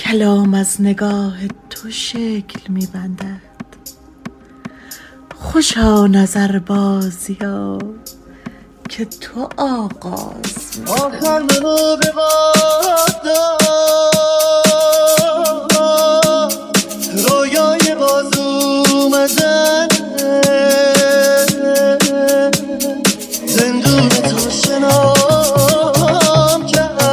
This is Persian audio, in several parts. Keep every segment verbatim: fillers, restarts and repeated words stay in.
کلام از نگاه تو شکل می‌بندد. خوشا نظر بازی ها که تو آغاز می آخر منو به باد رویای باز اومدن زندون تو شنام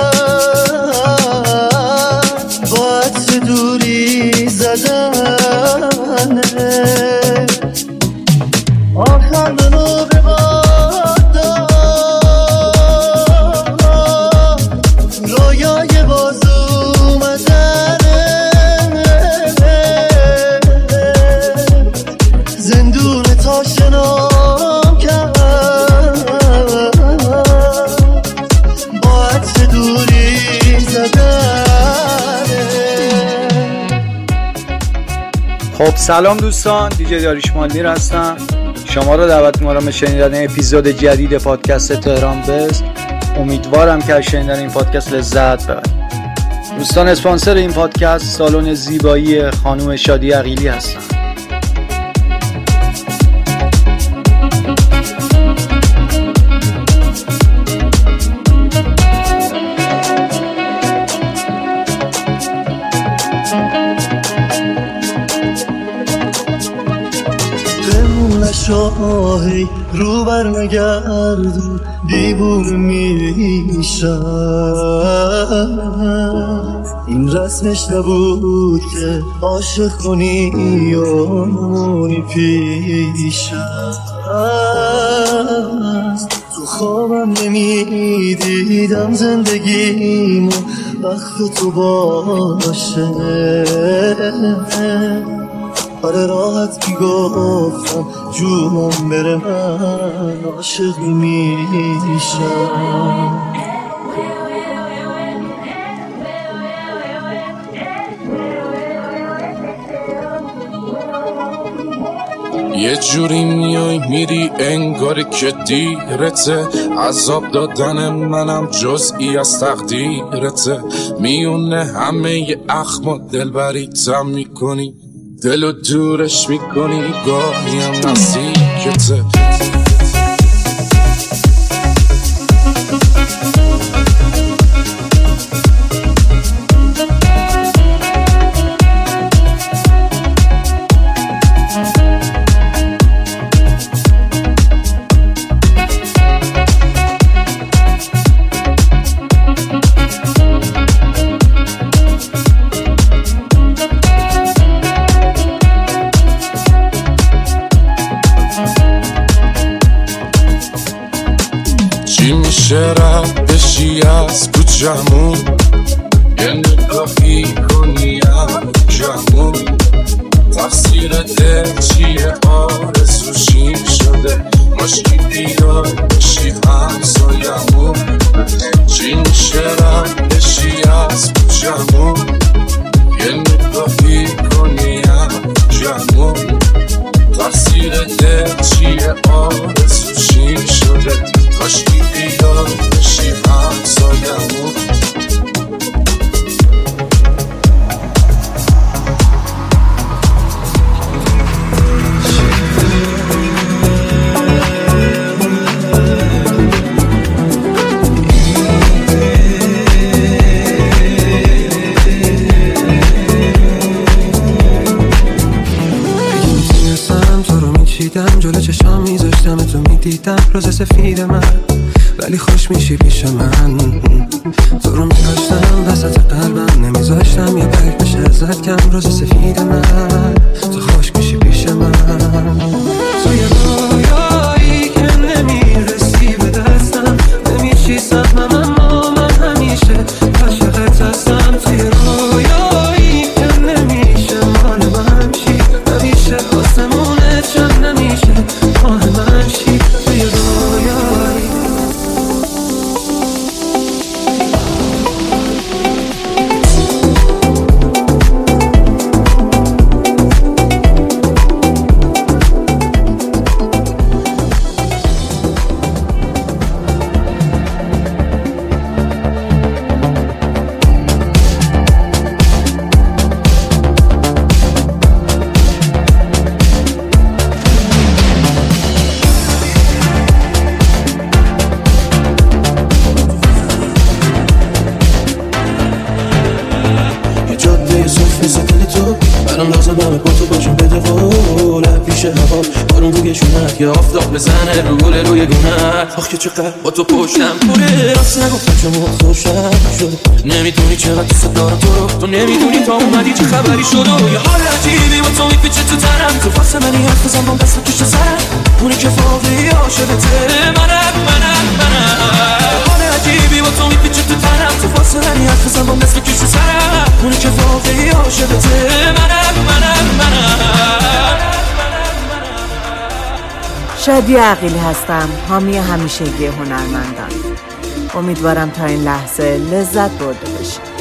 کرد با عطر دوری زدن. آخر منو به باد رویای باز اومدن زندون تا شنام کرد با عطر دوری زدن. خب سلام دوستان، دیجی داریوش مالنیر هستم. شما رو دعوت می‌کنم به شنیدن اپیزود جدید پادکست تهران بست. امیدوارم که از شنیدن این پادکست لذت ببرید. دوستان، اسپانسر این پادکست سالن زیبایی خانم شادی عقیلی هستن. شاهی رو بر نگردون دیوونه میشم. این رسمش نبود که عاشق کنی و مونی پیشم. تو خوابم نمیدیدم زندگیمو وقت تو باشه. آره راحت میگفتم جونم بره من عاشق میشم. یه جوری میای میری انگاری که دیرته. عذاب دادن منم جزئی از تقدیرته. میونه همه ی اخم دل بریتم میکنی، دلو دورش میکنی، گاهیم نزدیکته. چی میشه رد بشی از کوچمون، یه نگاهی کنی هم جمون. تقصیر دل چیه آرزوشیم شده، ماشکی بیار بشی همسایمون. چی میشه رد بشی از کوچمون، یه نگاهی کنی هم جمون. تقصیر دل چیه آرزوشیم شده، ماشکی بیار بشی همسایمون. جلو چشام میذاشتم تو میدیدم روز سفید من، ولی خوش میشی پیش من. تو رو میداشتم وسط قلبم، نمیذاشتم یه برگ بشه ازت کم. روز سفید من تو خوش میشی پیش من. تو یه رویایی که نمیرسی به دستم، نمیشی سهمم اما من همیشه عاشقت هستم. تو یه رویایی که نمیشه مال من شی، همیشه آسمونت چند نمیشه ماه من شی. تو یه رویایی دمت با تو باشیم بده قول پیش هوا بارون رو گشونت یه آفتاب بزنه رو گل روی گونت آخ که چقدر با تو پشتم پره راست نگفتم چون خوشم شد نمیدونی چقدر دوست دارم تو رو تو نمیدونی تا اومدی چه خبری شد و یه حال عجیبی با تو میپیچه تو تنم تو فاصله منی حرف بزن با دست کش سرم اونی که واقعی عاشقته منم منم منم حال عجیبی با تو میپیچه تو تنم تو فاصله منی حرف بزن با دست کش سرم اونی که واقعی عاشقته منم منم منم شادی عقیلی هستم، حامی همیشگی هنرمندان. امیدوارم تا این لحظه لذت برده باشید.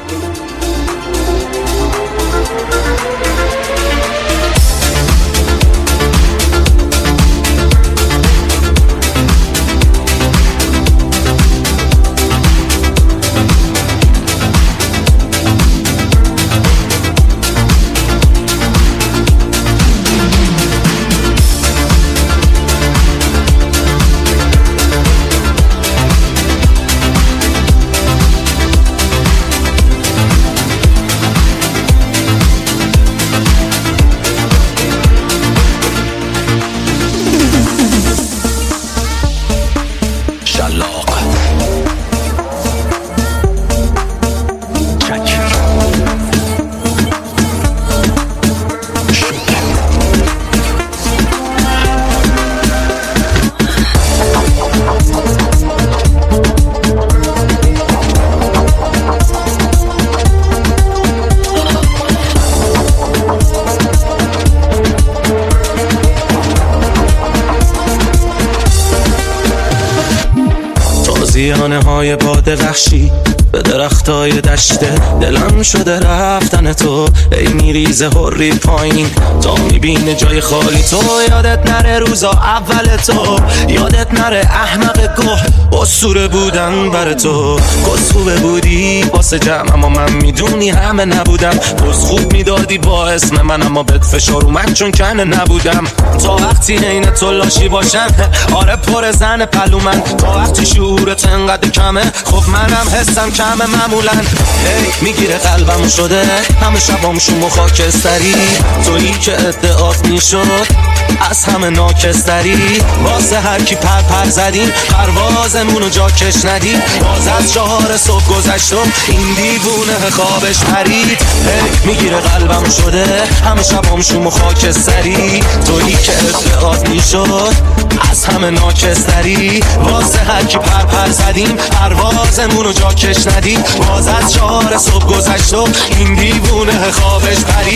زیانه های باد وحشی به درختای دشته دلم شده رفتن تو ای میریزه هری پایین تا میبینه جای خالی تو یادت نره روزا اول تو یادت نره احمق گوه اسطوره بودن بر تو کسخوبه بودی واسه جمع اما من میدونی همه نبودم پس خوب میدادی با اسم من اما بد فشار اومد چون کنه نبودم تا وقتی عین تو لاشی باشم آره پر زن پلو من تا وقتی شعورت انقدر کمه خب منم حسم کمه معمولا میگیره قلبم شده همه شبام شوم و خاکستری تویی که ادعات میشد از همه ناکستری واسه هر کی پر پر زدیم پروازمونو جا کش ندیم باز از چهار صبح گذشتم این دیوونه خوابش پرید میگیره قلبم شده همه شبام شوم و خاکستری تویی که ادعات میشد از همه ناکستری واسه هر کی پر پر زدیم پروازمونو جا کش ندیم باز از چهار صبح گذشتم این دیوونه خوابش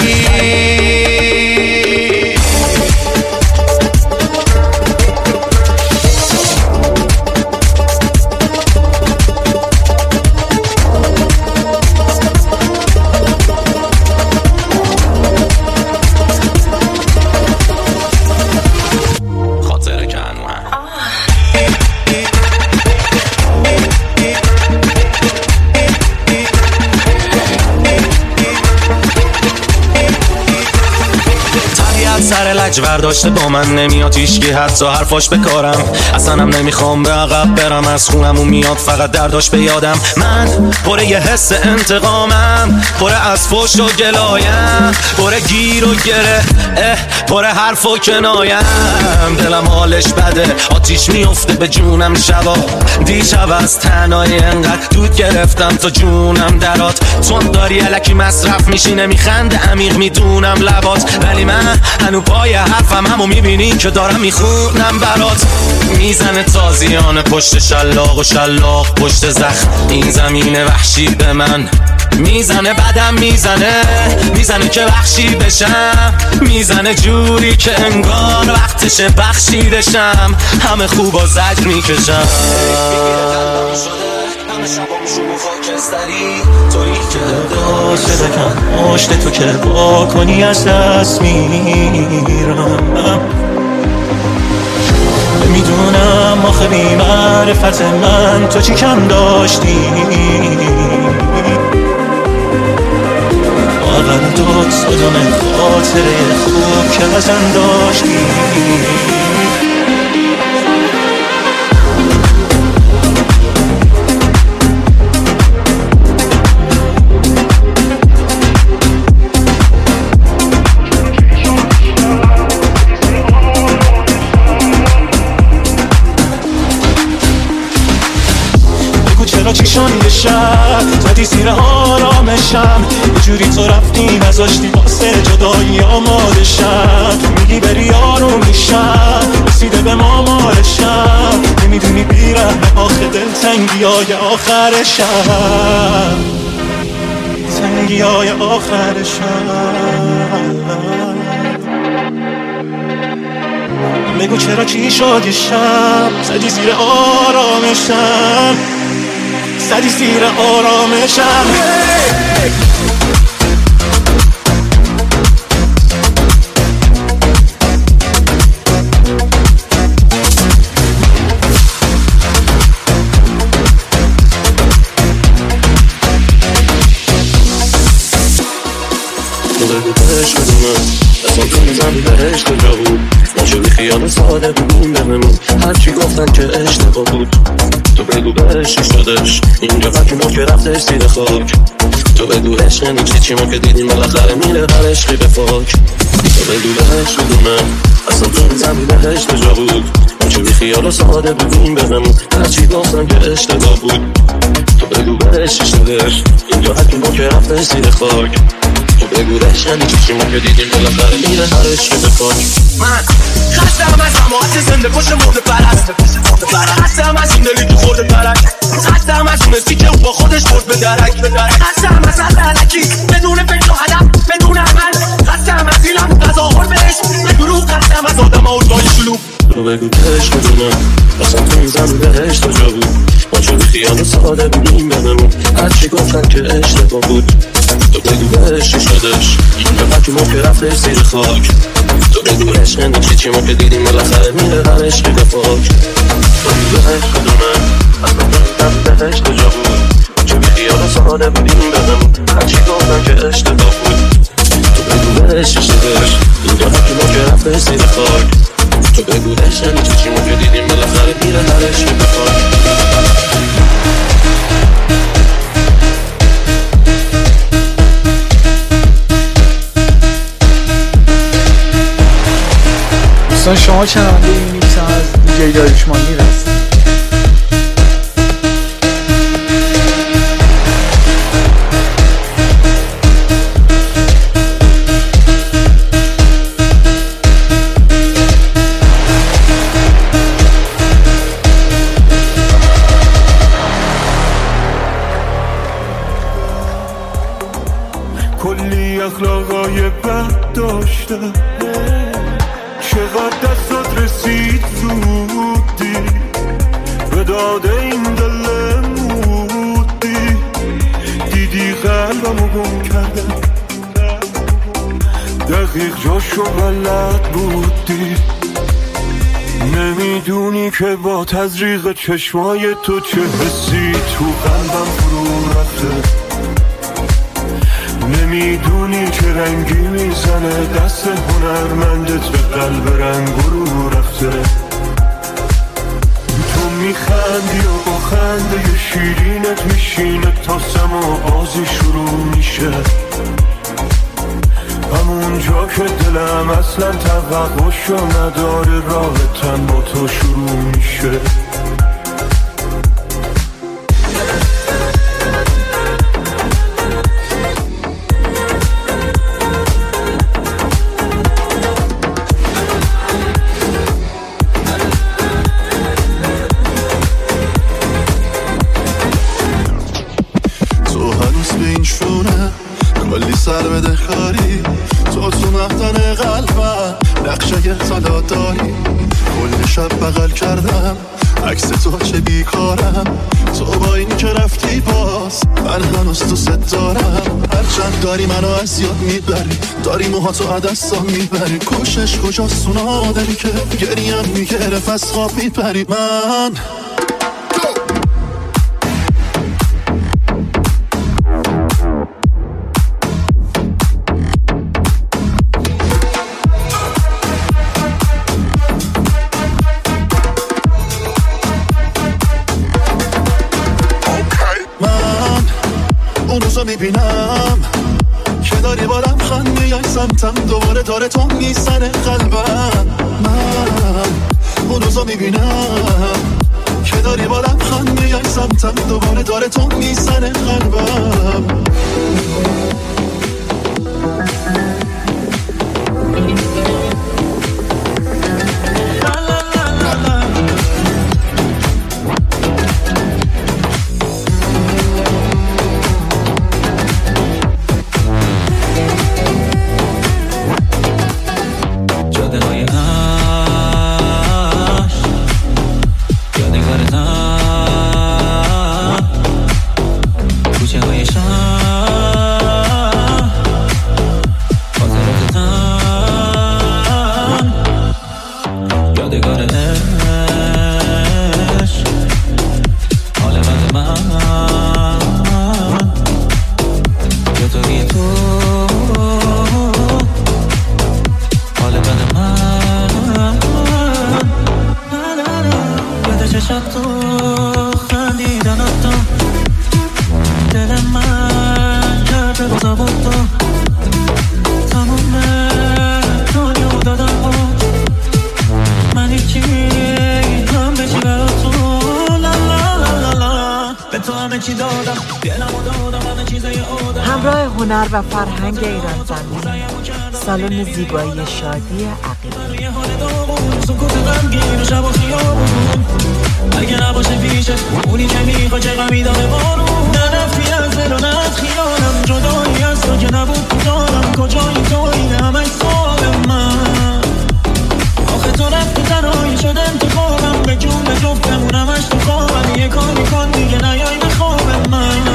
پرید. سر لج برداشته با من نمیاد هیچکی حتی حرفاش بکارم اصلا هم نمیخوام به عقب برم از خونمون میاد فقط درداش به یادم من پره یه حس انتقامم پره از فوش و گلایم پره گیر و گره اه پره حرف و کنایم دلم حالش بده آتیش میفته به جونم شبا دیشب از تنهایی انقدر دود گرفتم تا جونم درات چون داری الکی مصرف میشی نمیخنده عمیق میدونم لبات ولی من هنو پای حرفم همو میبینی که دارم میخونم برات میزنه تازیانه پشت شلاق و شلاق پشت زخم این زمین وحشی به من میزنه بدم میزنه میزنه که وحشی بشم میزنه جوری که انگار وقتشه بخشیدشم همه خوب و زجر میکشم همه شبام شوم و خاکستری تویی که داشته بکن مشت تو که با کنی از دست میرم میدونم آخه بی معرفت من تو چی کم داشتی اول داد صدام خاطره خوب که ازم داشتی شب زدی زیر آرامشم، یه جوری تو رفتی نذاشتی واسه جدایی آمادشم. میگی بری آروم میشم، رسیده به مامارشم، نمیدونی بیرم آخه دلتنگی های آخرشم، تنگی های آخرشم. بگو چرا چی شد یه شب زدی زیر آرامشم، زدی زیر آرامشم. تو بگو بهش بدونم اصلا تو میزنی بهش کجا بود، نشو بی خیال ساده بگون بمون هرچی گفتن که اشتباه بود. تو بگو بهش چی شدش اینجا وقتی ما که رفتش زیر خاک. تو بگو عشق نیچی چی ما که دیدیم بالاخره میره هر عشقی به فاک. تو بگو بهش بدونم اصلا تو میزنی بهش کجا بود، نشو بی خیال ساده بگون بمون هرچی گفتن که اشتباه بود. تو بگو بهش چی شدش اینجا وقتی ما که رفتش زیر خاک. تو بگو رشنی چی ما که دیدیم بالاخره میره هر عشقی به فاک. من خستم از همات زنده پشت مرده پرست، خستم از این دلی تو خورده پرک، خستم از اون استی که او با خودش برد به درک، خستم از علکی بدون فکر و هدف بدون عمل، خستم از این لب تظاهر به عشق به دروغ، خستم از آدم ها اردای شلوغ. تو بگو بهش بدونم اصلا تو این زن بهش تو جا بود، ما چون خیال ساده بودیم بمون هرچی گفتن که اشتباه بود. تو بگو بهش چی شدش اینجا وقتی ما که رفتش زیر خاک. تو بگو عشق نیچی چی ما که دیدیم بالاخره میره هر عشقی به فاک. تو بگو بهش بدونم اصلا تو این زن بهش تو جا بود، ما چون خیال ساده بودیم بمون هرچی گفتن که اشتباه بود. تو بگو بهش چی شدش اینجا وقتی ما که رفتش زیر خاک. تو بگو عشق نیچی چی ما که دیدیم بالاخره میره هر عشقی به فاک. دوستان شما چنانده یونیکس هم از دیجی داریوشمانی هست. کلی اخلاقای بد داشته، چقدر دستات رسید زودی به داده این دل مودی، دیدی قلبمو گم کردم دقیق جاشو بلد بودی. نمیدونی که با تزریق چشمای تو چه حسی تو قلبم فرو رفته، نمیدونی که رنگی میزنه دست هنرمندت به قلب رنگ رو رفته. تو میخندی و با خنده شیرینت میشینه تا سما بازی شروع میشه، همون جا که دلم اصلا توقعشو نداره راه تن با تو شروع میشه. سر بده خاری تو تو مختن قلبم نقشه سالا داری، کل شب بغل کردم عکس تو چه بیکارم، تو با این که رفتی باز من هنوز تو ست دارم. هرچند داری منو از یاد میبری، داری موهاتو عدستان میبری، کوشش کجاست اون آدمی که گریم میگرف از خواب میپری. من میبینم که داری بارم خند میای سمتم، دوباره داره تو میزنه قلبم. من اون روزا میبینم که داری با لبخند میای سمتم، دوباره داره تو میزنه قلبم. همراه هنر و فرهنگ ایران زمین، سالن زیبایی شادی عقیلی. اگه نباشه پیشت اونی که میخوا چه غمی داره بارون، نه نفی از دل و نه از خیالم، جدایی از تو که نبود تو دارم، کجایی تو اینه همه سال من. آخه تو رفت تو تنهایی شد انتخابم، به جون به جفتمون همش تو خوابم، یه کاری کن دیگه نیای به خواب من.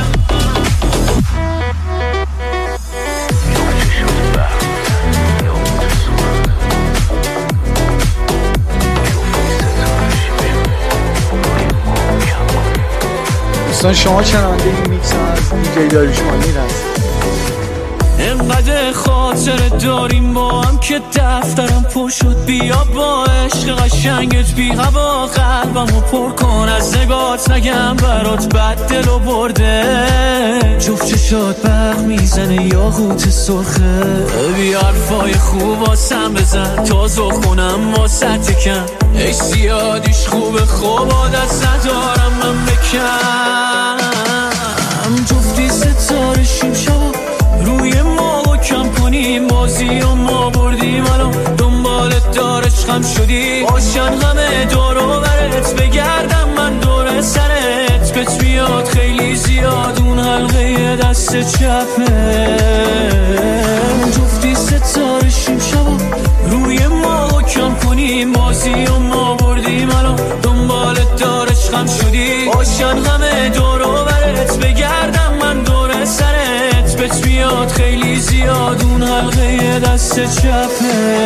دوستان شما شنونده این میکس از دیجی داریوش مانی هست. انقدر خاطر داریم با هم که دفترم پر شد، بیا با عشق قشنگت بی هوا قلبمو پر کن، از نگات نگم برات بد دلو برده، جفت چشات برق میزنه یا غوت سرخه، بیا حرفای خوب واسم بزن تا زخونم واسه تکن، ای زیادیش خوبه خوب عادت ندارم من بکن، جفتی ستاره شیم شبا روی ما و کم کنیم، بازی و ما بردیم الان دنبالت دار عشقم شدی، باشن همه دور و برت بگردم من دور سرت، بهت میاد خیلی زیاد اون حلقه دست چپه، جفتی ستاره شیم شبا روی ما و کم کنیم، بازی و ما بردیم الان دنبالت دار عشقم شدی، باشن همه دور و برت بگردم من دور سرت، بهت میاد خیلی زیاد اون حلقه دست چپه.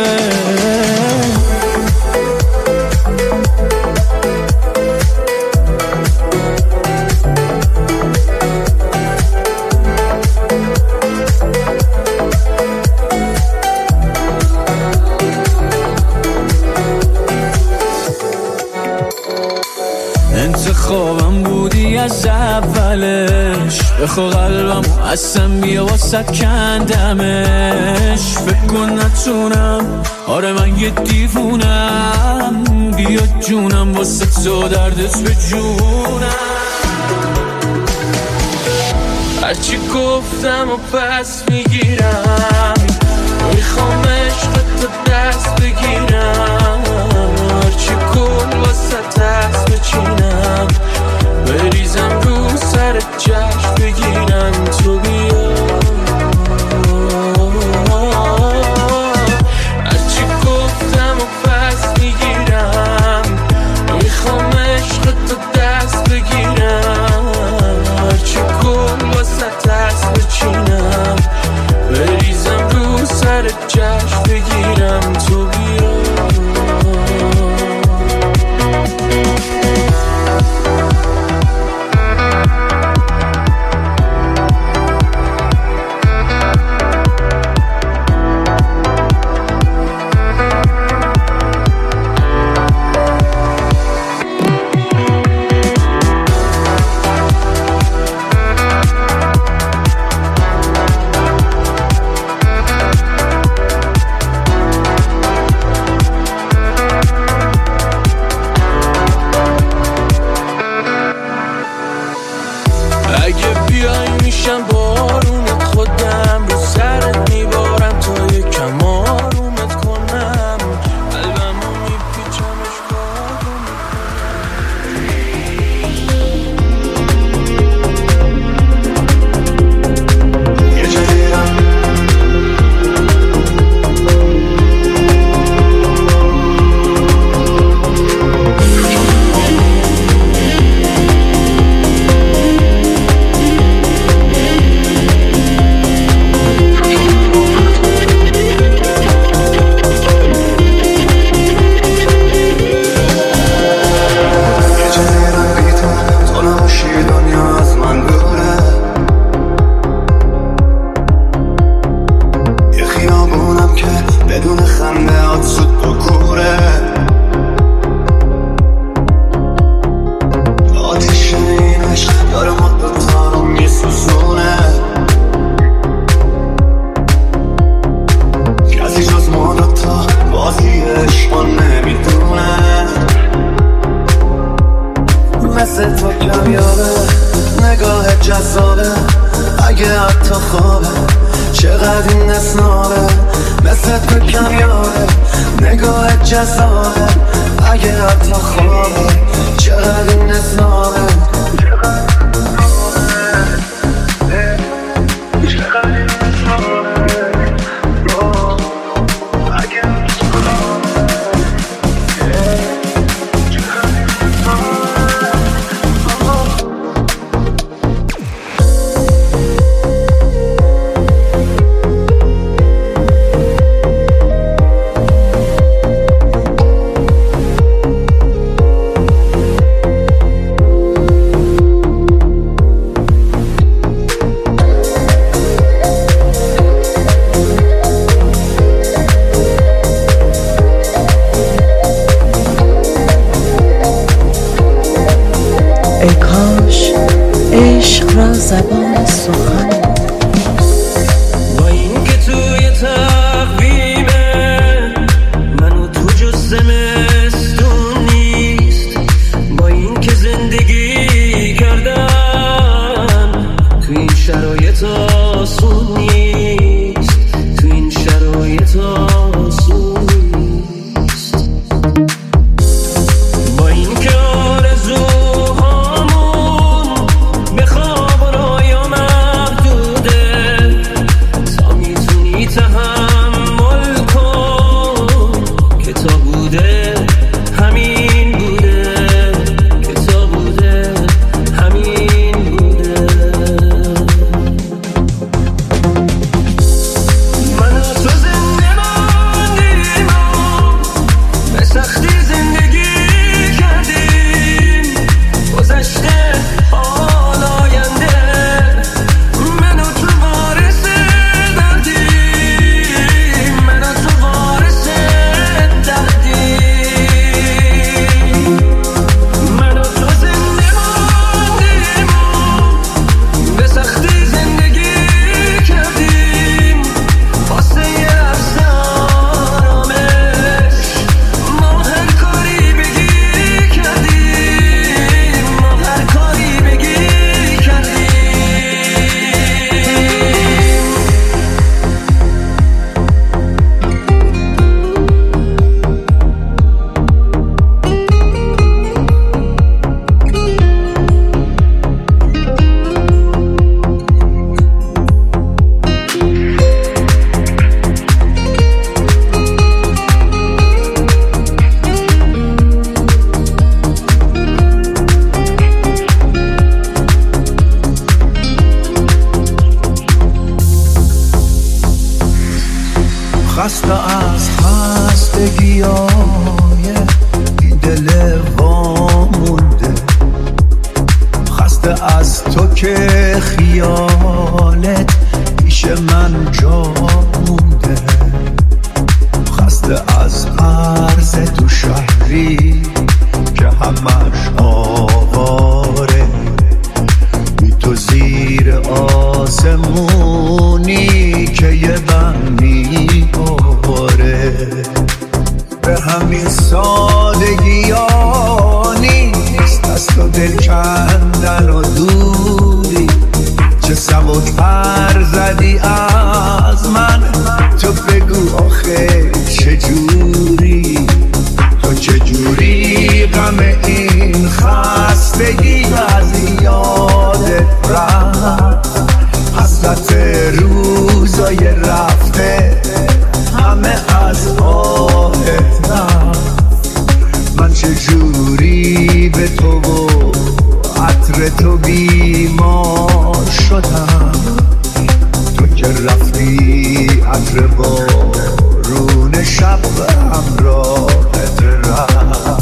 انتخابم بودی از اولش، بخوا قلبم اصلا بیا واسد کندمش، فکر کن نتونم آره من یه دیوونم، بیا جونم واسه تو دردت به جونم، هرچی گفتم و پس میگیرم، میخوام عشق تو دست بگیرم، هرچی کن واسه دست بچینم، بریزم رو سر جشن بگیرم تو بیا، هرچی گفتم و پس میگیرم، میخوام عشق تو دست بگیرم، هرچی کن واسه دست بچینم، بریزم رو سر جشن بگیرم تو بیا. اگه بیای میشم بارونت، خودم رو سرت میبارم تا یکم آرومت کنم، قلبمو میپیچمش کارو میکنم. یه جدیدم آسمونی که یه بند میباره به همین سادگی ها نیست، دست و دل کندن و دوری ابر بارون شب همراهت رفت.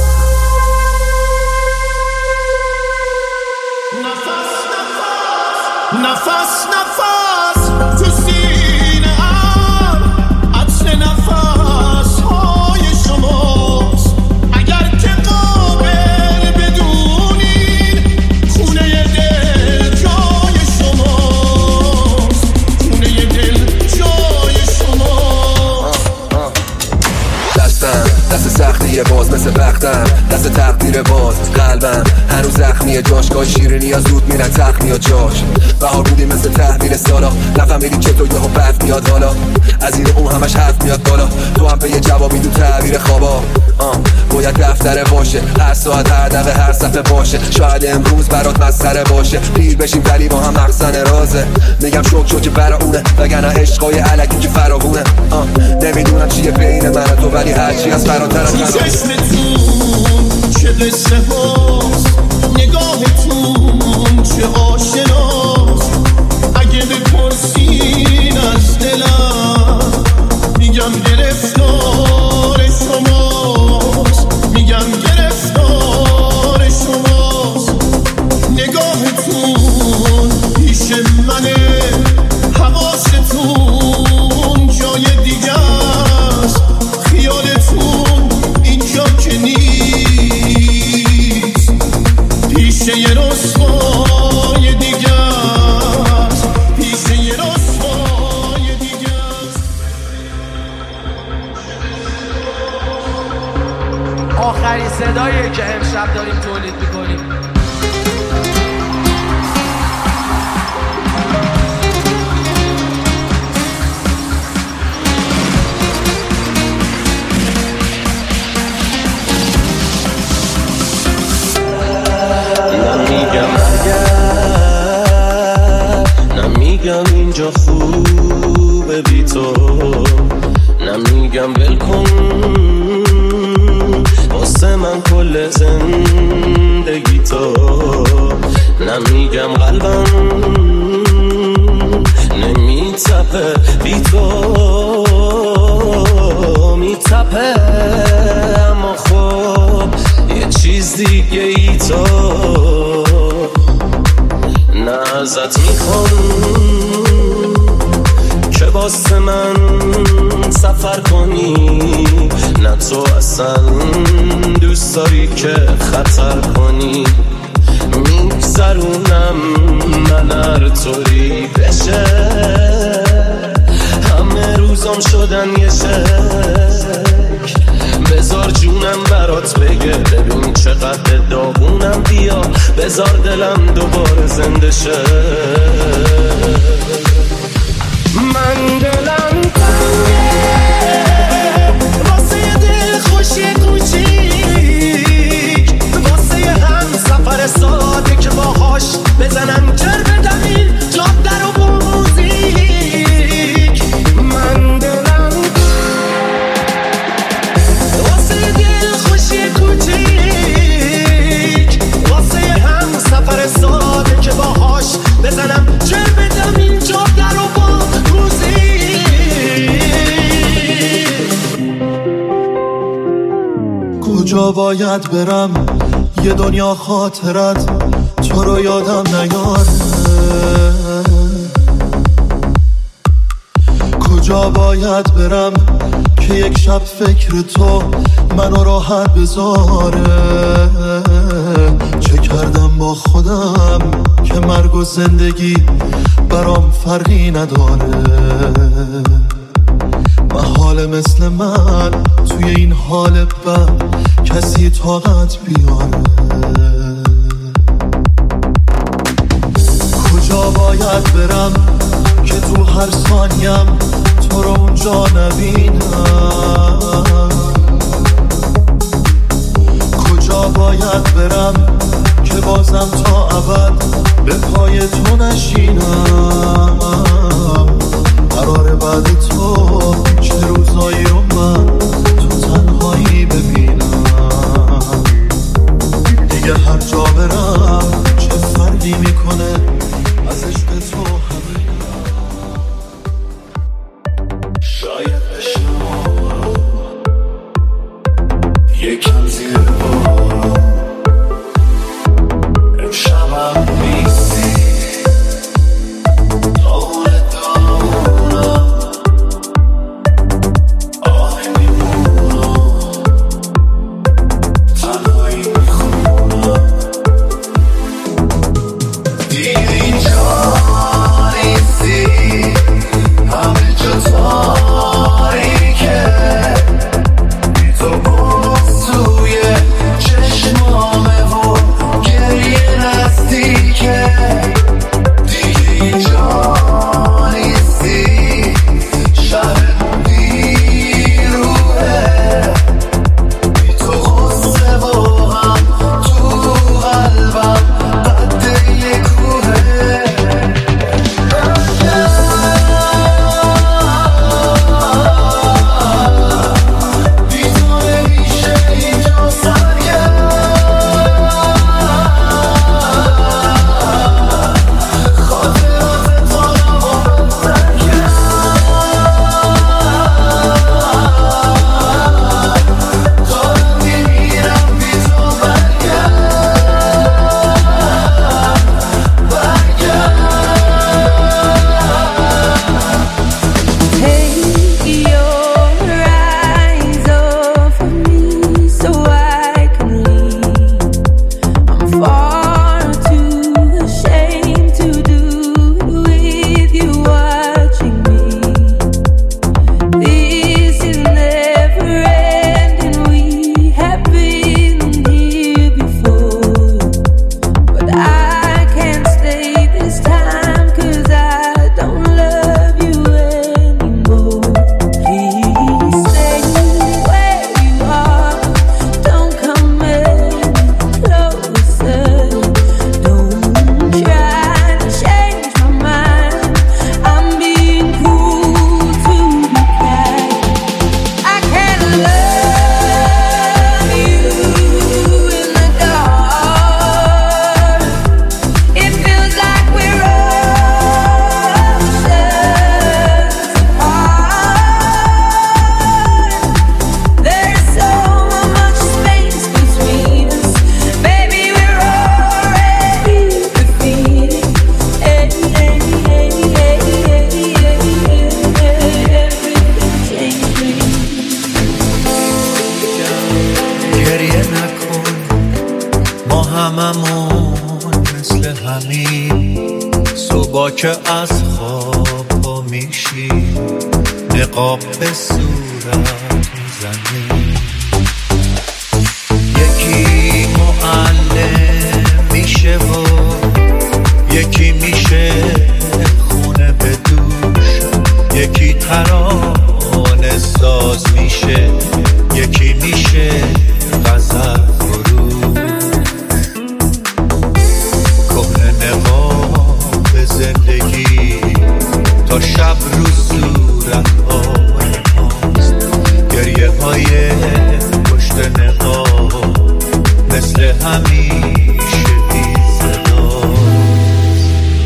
نفس نفس تو سینه ام عطر نفس های شماست. اگر که قابل بدونین خونه دل جای شماست. خونه دل جای شماست. دستم دست سختیه باز مثل بختم دست تقدیر باز. قلبم هنوز زخمیه جاشگاه شیرینی ها زود میرن تخمی ها جاش. بهار بودی مثل تحویل سالا نفهمیدی که تو یهو بد میاد حالا از این اون همش حرف میاد بالا. تو هم به یه جوابی تو تعبیر خوابا آه. باید دفتره باشه هر ساعت هر دقیقه هر صفحه باشه. شاید امروز برات مسخره باشه پیر بشیم ولی با هم مخزن رازه. میگم شوک شو که برا اونه وگرنه عشقای علکی که فراوونه. نمیدونم چیه بین من و تو ولی هرچی از فراترم تو چشمتون چه قصه هاست نگاهتون چه آشناست. اگه بپرسین از دلم میگم گرفتار شماست. میگم گرفتار شماست. نگاهتون پیش منه حواستون جای دیگه است. خیالتون اینجا که نیست پیش یه رسوای دیگه است. پیش یه رسوای دیگه است. آخرین صداییه که امشب داریم تولید میکنیم. نمیگم اینجا خوبه بی تو نمیگم ولکن واسه من کل زندگی تو. نمیگم قلبم نمیتپه بی تو میتپه اما خب یه چیز دیگه ای تو. نه ازت میخوام که واسه من سفر کنی. نه تو اصلا دوست داری که خطر کنی. میگذرونم من هر طوری بشه همه روزام شدن یه شک. بذار جونم برات بگه ببین چقدر داغونم. بیا بذار دلم دوباره زنده شه. من دلم تنگه واسه یه دل خوشی کوچیک. واسه یه هم سفر ساده که باهاش بزنم جر بدم این جاده رو با موزیک. من دلم واسه یه دل خوشی کوچیک. واسه یه هم سفر ساده که باهاش بزنم جر بدم این جاده رو با کجا باید برم یه دنیا خاطرت تو رو یادم نیاره. کجا باید برم که یک شب فکر تو منو راحت بذاره. چه کردم با خودم که مرگ و زندگی برام فرقی نداره. محال مثل من توی این حال بد کسی طاقت بیاره. کجا باید برم که تو هر ثانیم تو رو اونجا نبینم. کجا باید برم که بازم تا ابد به پای تو نشینم. قراره بعد تو چه روزایی رو من تو تنهایی ببینم. دیگه هر جا برم چه فرقی میکنه از عشق تو همینم. صبح که از خواب پا میشی نقاب به صورت میزنی، یکی معلم میشه و یکی میشه خونه به دوش، یکی ترانه ساز میشه، یکی میشه غزل فروش. کهنه نقاب زندگی تا شب رو صورت های ماست، گریه های پشت نقاب مثل همیشه بی صداست.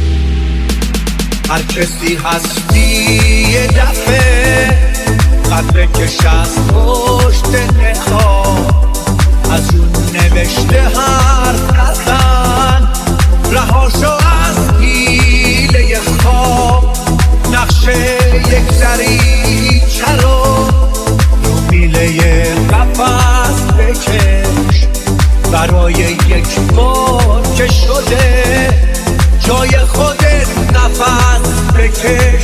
هر کسی هستی یه دفعه قدر کش از پشت نقاب، از اون نوشته حرف نزن، رهاشو از حیله خواب، نقشه یک دریچه رو رو میله قفس بکش، برای یک بار که شده جای خودت نفس بکش.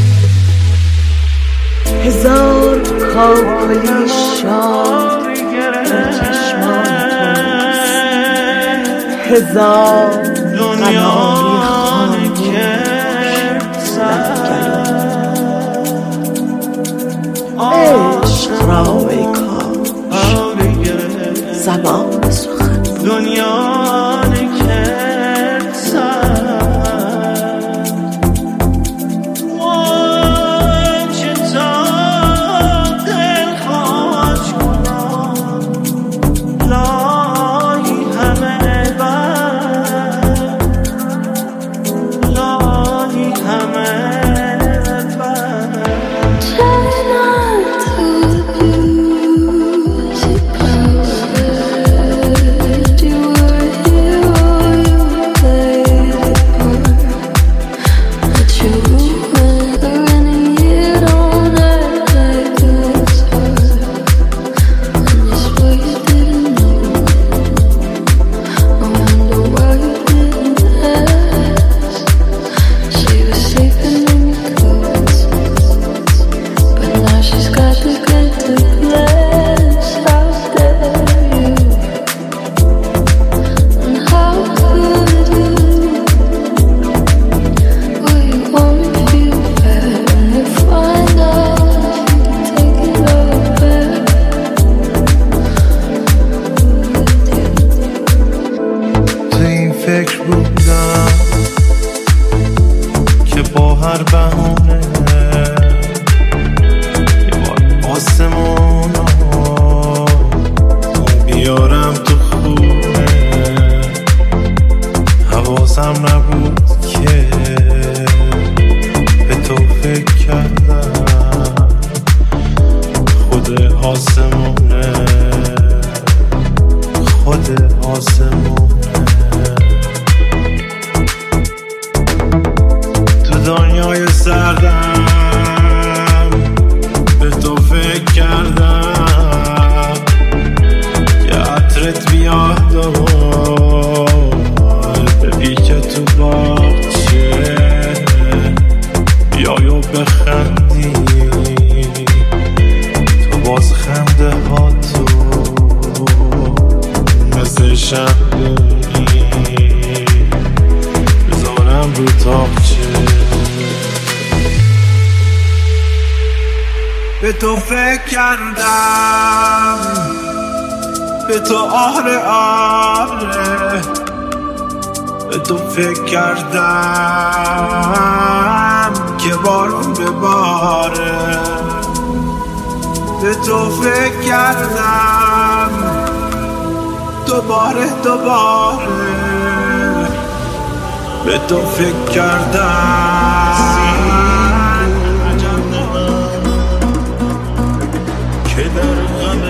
هزار کاکلی شاد در چشمان توست، هزار قناری خاموش عشق را ای کاش زبان سخن دنیا به تو فکر کردم، به تو آره آره، به تو فکر کردم که بارون بباره، به تو فکر کردم دوباره دوباره، به تو فکر کردم که در غم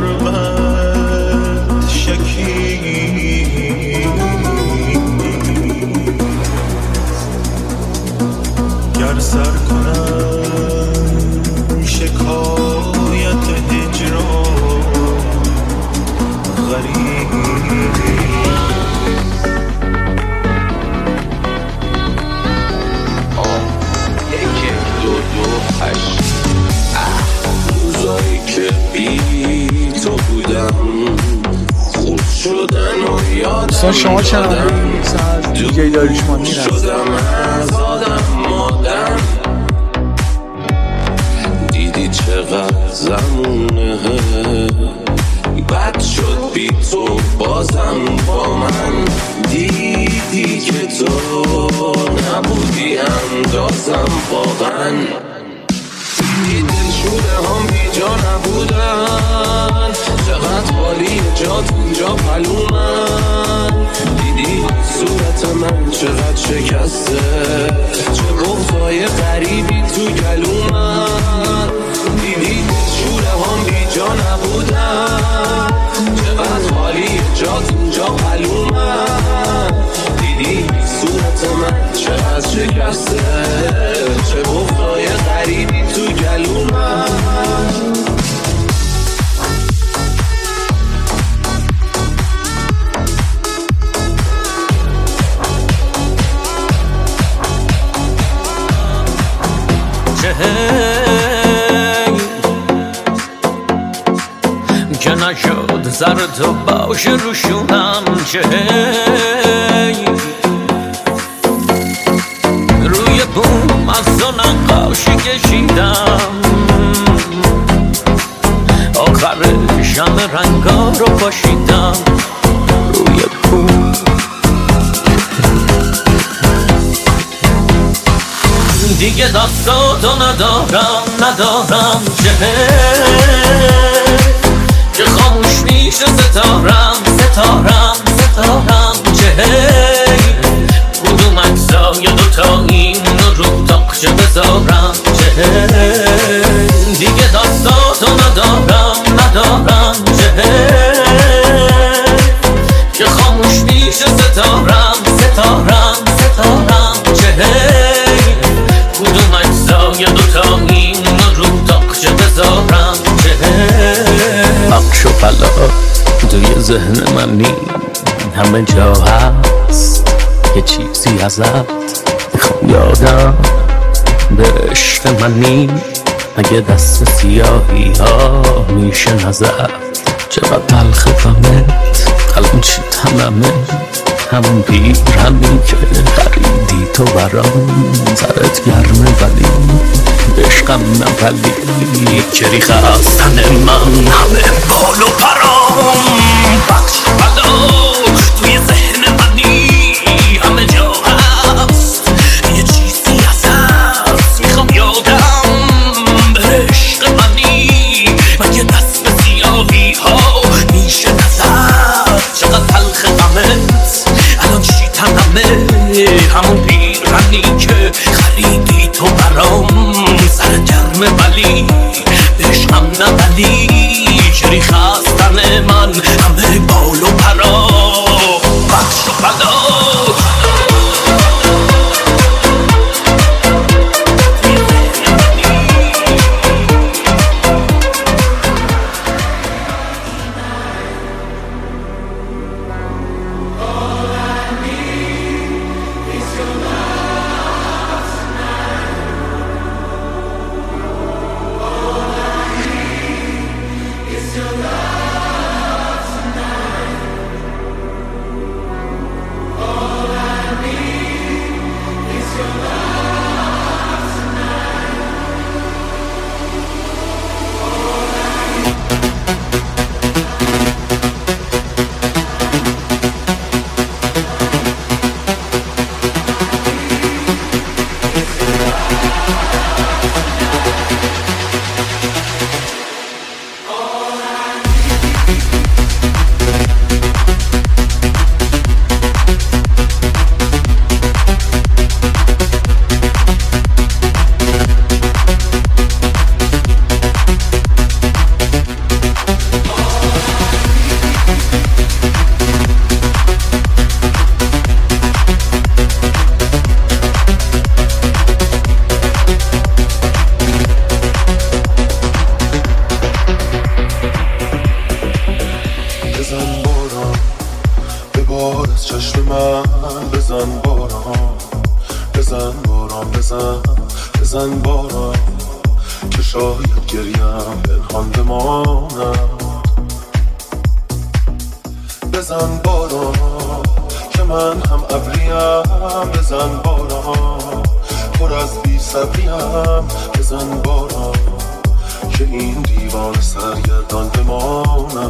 غربت شکی گر سر کنم شکایت هجران غریب. دوستان شما چنانه از دیجی داریوشمانی شدم از آدم مادم دیدی چقدر زمونه بد شد بی تو بازم با من دیدی که تو نبودی اندازم واقعا دیدی دلشونه هم بی جا نبودن چقدر حالی جات اونجا پلومن دیدی صورت من چقدر شکسته چه بغضای غریبی تو گلومن دیدی دلشونه هم بی جا نبودن چقدر حالی جات اونجا پلومن دیدی صورت من چقدر شکسته چه بغضای غریبی تو گلومن که نشد زر تو باشه روشونم چه روی بوم از تو نقاشی کشیدم آخرش همه رنگا رو پاشیدم روی بوم دیگه دستاتو ندارم ندارم چه که خاموش میشه ستارم ستارم ستارم چه کدوم اکسای دوتا این رو تاقچه بذارم چه دیگه دستاتو ندارم ندارم چه که خاموش میشه ستارم ستارم ستارم چه کدوم اکسای دوتا این رو تاقچه بذارم چه عقش و بلا توی ذهن منی همه جا هست یه چیزی ازت میخوام یادم به عشق منی اگه دست سیاهی ها میشه نظر چقدر تلخ غمت الان چی تنمه همون پیر همین که خریدی تو برام سرت گرمه ولی عشقم نولی چری خواستن من همه بال و پرام بخش بلا توی ذهن منی همه جا هست یه چیزی هست میخوام یادم به عشق منی مگه دست به سیاهی ها میشه نظر چقدر تلخ غمت الان چی تنمه همون پیرهنی که خریدی تو برام سر گرمه ولی عشقم نه ولی چری خواستن من همه بال و پرا بخش و بلا بزن بارم که شاید گریم پنهان بماند بزن باران که من هم ابریم، بزن باران پر از بی صبریم، بزن باران که این دیوان سرگردان بمانم.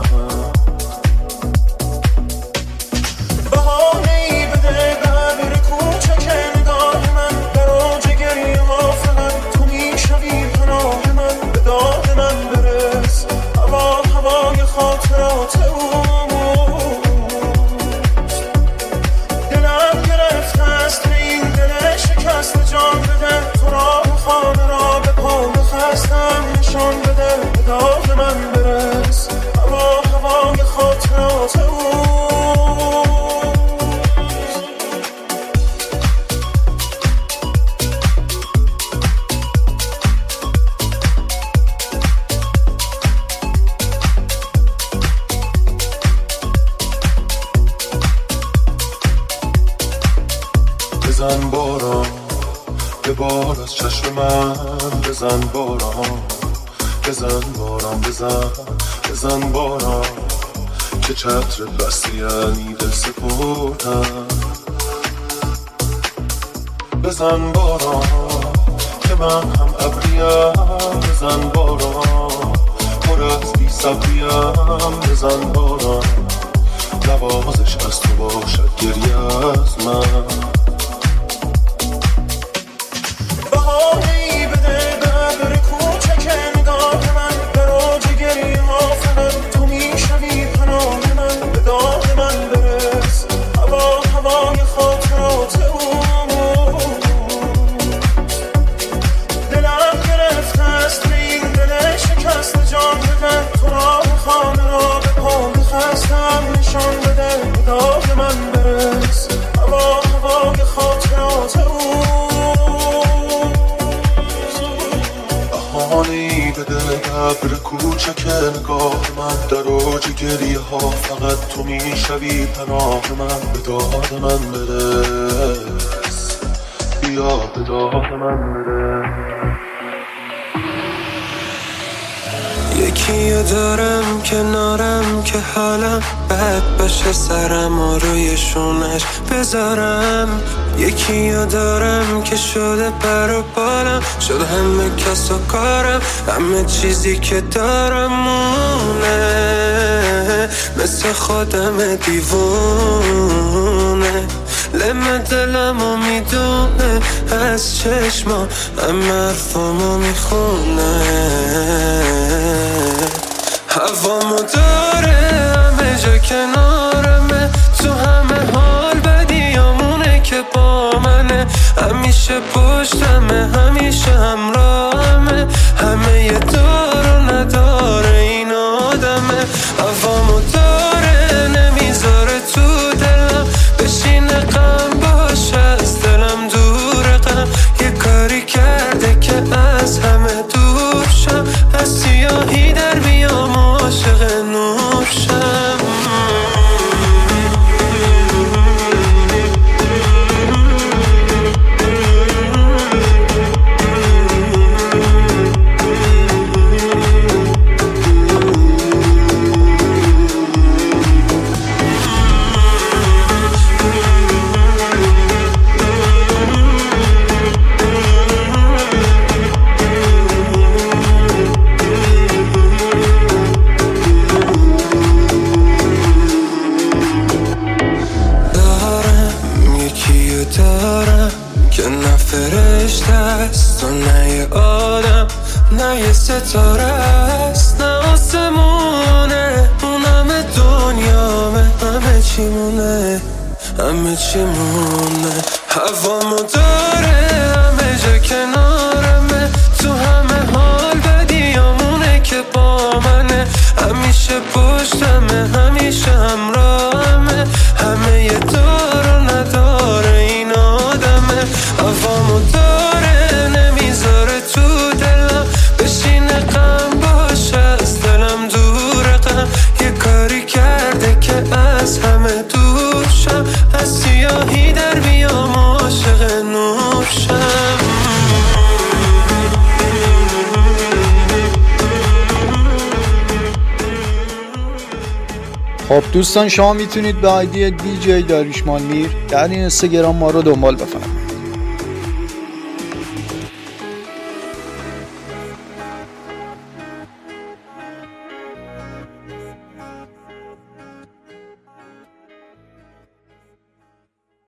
بهانه‌ای بده به ابر کوچک نگاه من، در اوج گریه ها فقط تو میشوی پناه من، به داد من برس هوا هوای خاطرات اوست. دلم گرفته است به این دل شکست، جان بده تو راه خانه را به پا خستم، نشان بده به داد من برس هوا هوای خاطرات اوست. بزن باران یه بار از چشم من، بزن باران بزن باران بزن بزن باران که چتر بستی یعنی دل سپردم. بزن باران که من هم ابریم، بزن باران پر از بی صبریم، بزن باران نوازش از تو باشد گریه از من. بهانه‌ای بده به ابر کوچک نگاه من، در اوج گریه ها فقط تو میشوی پناه من، به داد من برس هوا هوای خاطرات اوست. دلم گرفته است به این دل شکست، جان بده تو راه خانه را به پا خستم، نشان بده به داد من برس هوا هوای خاطرات اوست. بهانه‌ای بده ابر کوچک نگاه من، در اوج گریه ها فقط تو میشوی پناه من، به داد من برس بیا به داد من برس. یکیو دارم کنارم که حالم بد باشه، سرم و روی شونش بذارم. یکیو دارم که شده پر و بالم، شد همه کس و کارم، همه چیزی که دارم مونه، مثل خودم دیوونه، لم دلم و میدونه از چشما همه حرفامو میخونه. هوامو داره همه جا کنارمه، تو همه حال بدیامونه که با منه، همیشه پشتمه همیشه همراهمه، همه یه دار و نداره این آدمه. هوامو داره نمیذاره تو دلم بشینه، غم باشه از دلم دور، غم یه کاری کرده که از همه دور شم، از سیاهی در بیام و عاشق نور شم. نه یه ستاره است نه آسمونه، اون همه دنیامه، همه چی مونه همه چی مونه. هوامو داره همه جا کنارمه، تو همه حال بدیامونه که با منه، همیشه پشتمه همیشه همراهمه، همه یه دار و نداره این آدمه. هوامو داره نمیذاره تو دلم بشینه، غم باشه از دلم دور، غم یه کاری کرده که از همه دور شم، از سیاهی در بیام و عاشق نور شم. خب دوستان، شما میتونید به آیدی دی جی داریوش مانیر در این اینستاگرام ما رو دنبال بفرمایید.